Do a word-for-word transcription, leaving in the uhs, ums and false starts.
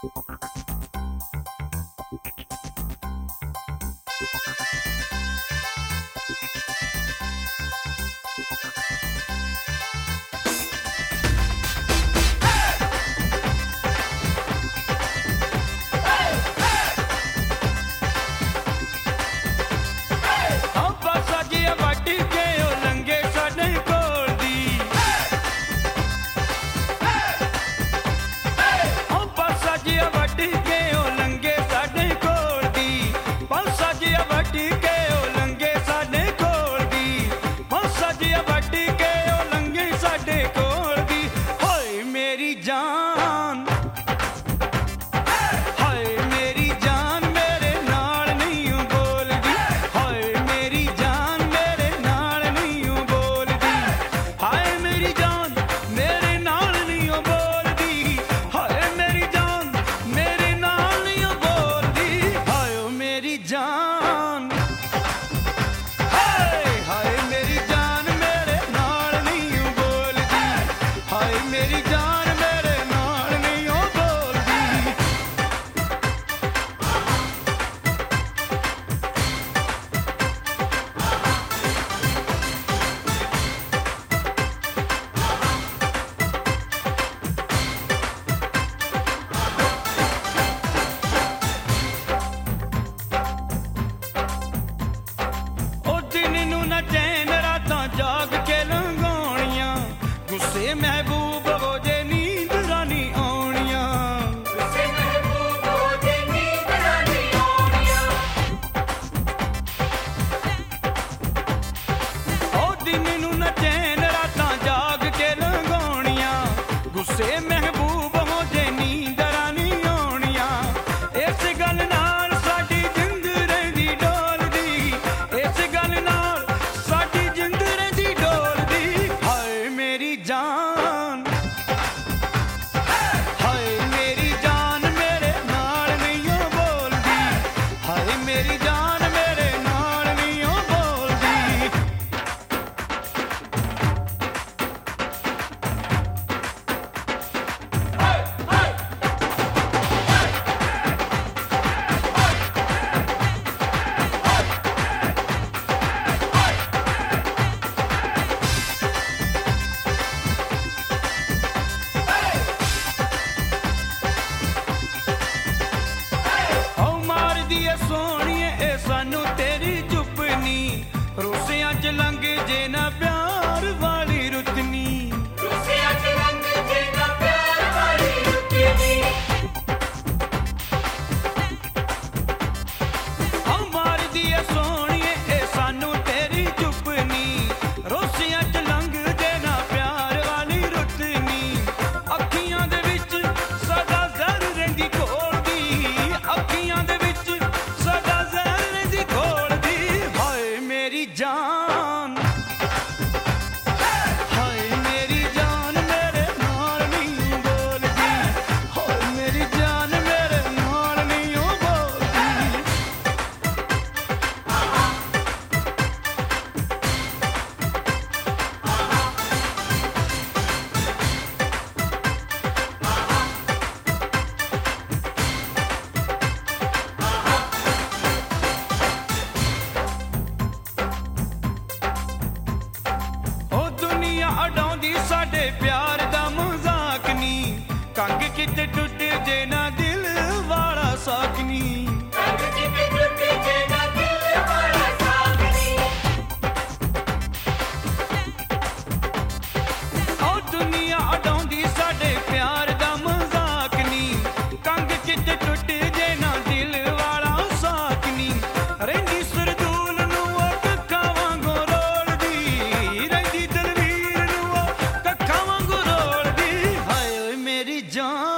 महबूब हो जे नींद रानी आउणियां, उसे महबूब हो जे नींद रानी आउणियां। ओ दिन नू न चैन रातां जाग के लंघाउणियां, गुस्से महबूब हो जे नींद रानी आउणियां। इस गल नाल साडी जिंद रहिंदी डोलदी, इस गल नाल साडी जिंद रहिंदी डोलदी। हाय मेरी जान, सोनिए ए सानू तेरी चुपनी, रूसियां च लंघ जे ना प्यार वाली रुतनी, रूसियां च लंघ जे ना प्यार वाली रुतनी। ओ मार दिए सोनिए ए सानू तेरी चुपनी, रूसियां च लंघ जे ना प्यार वाली रुतनी। अखियां दे विच सदा जहर रहिंदी घोलदी, अखियां दे जान, हाय मेरी जान मेरे नाल नहीं बोलदी, हाय मेरी जान मेरे नाल नहीं बोलदी। अडाउंदी साडे प्यार दा मजाक नी, कंग किते टुट जे ना दिल वाला साक नी, कंग किते टुट जे ना दिल वाला साक नी। ओ दुनिया अडाउंदी साडे प्यार दा मजाक नी, कंग किते टुट जे ना दिल वाला साक नी। रहिंदी सरदूल नू ओ कक्खां वांगू रोलदी, रहिंदी दलवीर जान।